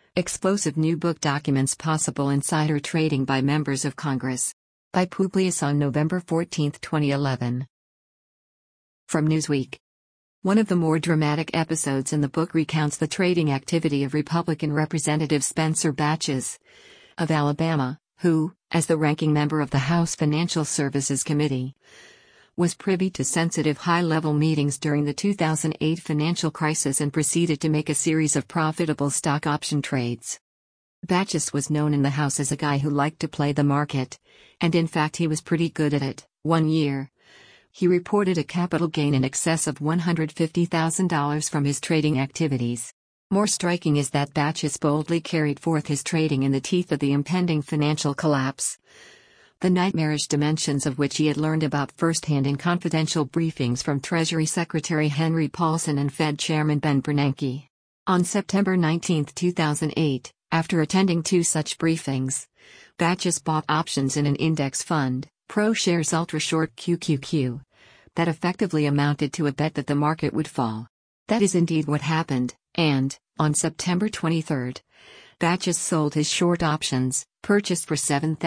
Explosive new book documents possible insider trading by members of Congress. By Publius on November 14, 2011. From Newsweek. One of the more dramatic episodes in the book recounts the trading activity of Republican Representative Spencer Batches of Alabama, who, as the ranking member of the House Financial Services Committee, was privy to sensitive high-level meetings during the 2008 financial crisis and proceeded to make a series of profitable stock option trades. Batches was known in the House as a guy who liked to play the market, and in fact he was pretty good at it. One year, he reported a capital gain in excess of $150,000 from his trading activities. More striking is that Batches boldly carried forth his trading in the teeth of the impending financial collapse, the nightmarish dimensions of which he had learned about firsthand in confidential briefings from Treasury Secretary Henry Paulson and Fed Chairman Ben Bernanke. On September 19, 2008, after attending two such briefings, Batches bought options in an index fund, ProShares Ultra Short QQQ, that effectively amounted to a bet that the market would fall. That is indeed what happened, and, on September 23, Batches sold his short options, purchased for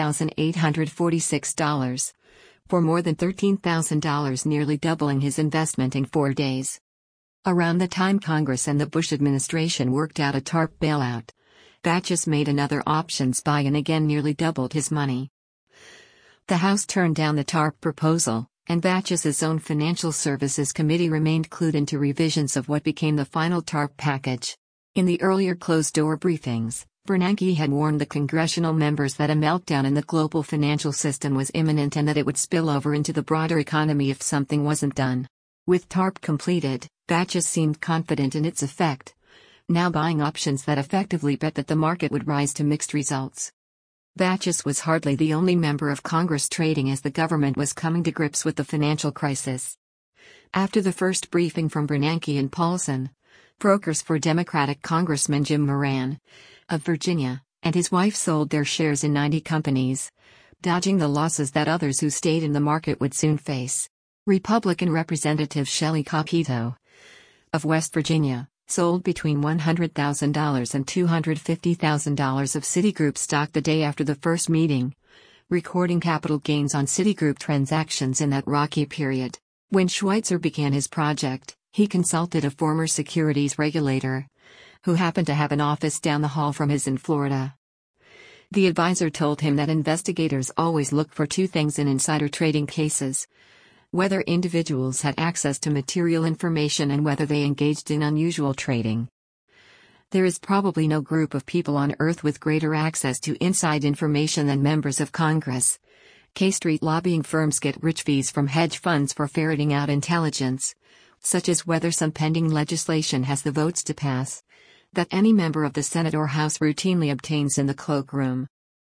$7,846, for more than $13,000, nearly doubling his investment in 4 days. Around the time Congress and the Bush administration worked out a TARP bailout, Batches made another options buy and again nearly doubled his money. The House turned down the TARP proposal, and Batches' own Financial Services Committee remained clued into revisions of what became the final TARP package. In the earlier closed-door briefings, Bernanke had warned the congressional members that a meltdown in the global financial system was imminent and that it would spill over into the broader economy if something wasn't done. With TARP completed, Batches seemed confident in its effect, now buying options that effectively bet that the market would rise to mixed results. Batches was hardly the only member of Congress trading as the government was coming to grips with the financial crisis. After the first briefing from Bernanke and Paulson, brokers for Democratic Congressman Jim Moran of Virginia and his wife sold their shares in 90 companies, dodging the losses that others who stayed in the market would soon face. Republican Representative Shelley Capito of West Virginia sold between $100,000 and $250,000 of Citigroup stock the day after the first meeting, recording capital gains on Citigroup transactions in that rocky period. When Schweitzer began his project, he consulted a former securities regulator, who happened to have an office down the hall from his in Florida. The advisor told him that investigators always look for two things in insider trading cases: whether individuals had access to material information and whether they engaged in unusual trading. There is probably no group of people on earth with greater access to inside information than members of Congress. K Street lobbying firms get rich fees from hedge funds for ferreting out intelligence, such as whether some pending legislation has the votes to pass, that any member of the Senate or House routinely obtains in the cloakroom.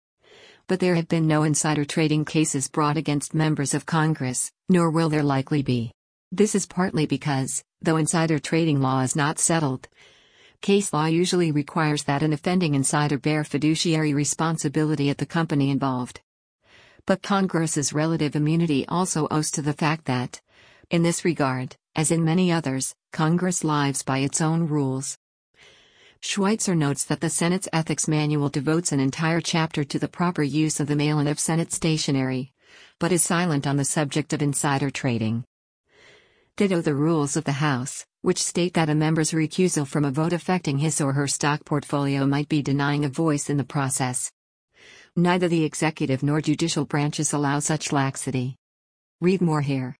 But there have been no insider trading cases brought against members of Congress, nor will there likely be. This is partly because, though insider trading law is not settled, case law usually requires that an offending insider bear fiduciary responsibility at the company involved. But Congress's relative immunity also owes to the fact that, in this regard, as in many others, Congress lives by its own rules. Schweitzer notes that the Senate's Ethics Manual devotes an entire chapter to the proper use of the mail-in of Senate stationery, but is silent on the subject of insider trading. Ditto the rules of the House, which state that a member's recusal from a vote affecting his or her stock portfolio might be denying a voice in the process. Neither the executive nor judicial branches allow such laxity. Read more here.